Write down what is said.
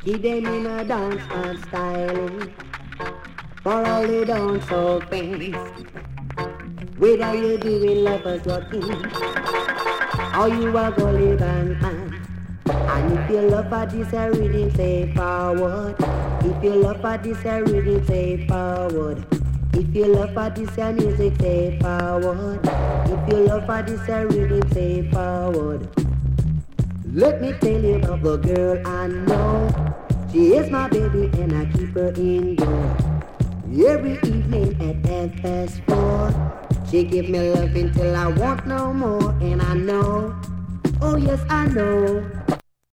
Keep them in a dance and styling. For all the dance so fans. Whether you're doing lovers walking or you are gully band man. And if you love for this rhythm, say forward. If you love for this rhythm, say forward. If you love for this music, say forward. If you love for this rhythm, say forward. Let me tell you about the girl I know. She is my baby and I keep her indoor. Every evening at 4:30, she give me love until I want no more. And I know, oh yes I know,